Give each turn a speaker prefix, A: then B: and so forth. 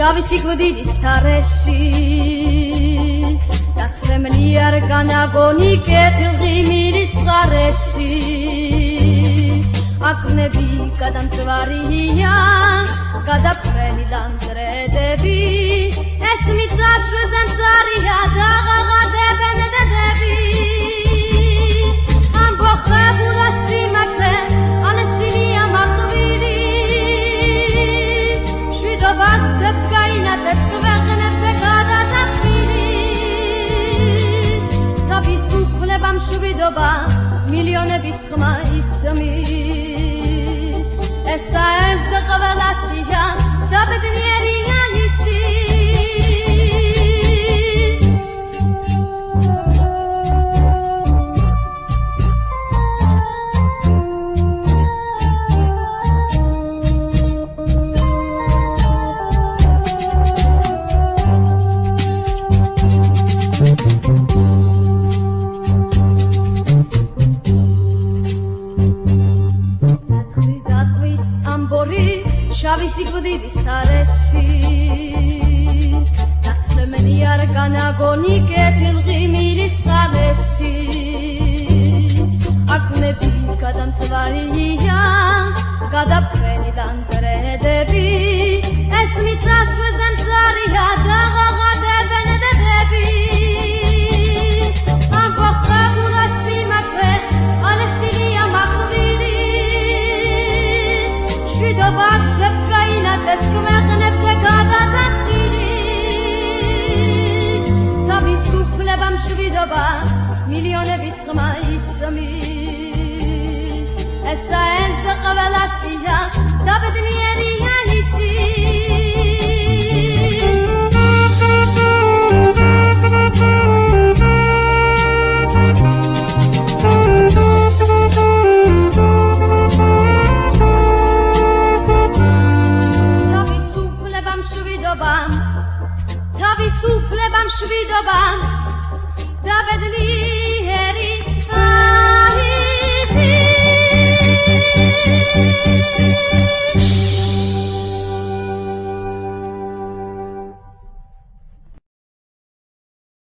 A: შავი სიკვდილის თარეში დაცრემლი არ განაგონი კეთილ ღიმილის წყარეში აკნები გადამწვარია გადაფრენი დანძრედები ეს მიწაშვეზე მწარია დაღაღადებენ დედები ამბოხებულა სიმართლე ალესილია მახვილი შვიდობაცებს გაინათებს ქვეყნებზე გადადახილი თავისუფლება მშვიდობა მილიონების ხმა ისმის ესა ეს ყველასია საბედნიერია ისი შავი სიკვდილის თარეში დაცრემლი არ განაგონი კეთილ ღიმილის წყარეში აკნები გადამწვარია გადაფრენი დანძრედები ეს მიწაშვეზე მწარია დაღაღადებენ დედები ამბოხებულა სიმართლე ალესილია მახვილი შვიდობაცებს გაინათებს ქვეყნებზე გადადახილი თავისუფლება მშვიდობა მილიონების ხმა ისმის ესა ეს ყველასია საბედნიერია ისი თავისუფლება მშვიდობა და ბედნიერია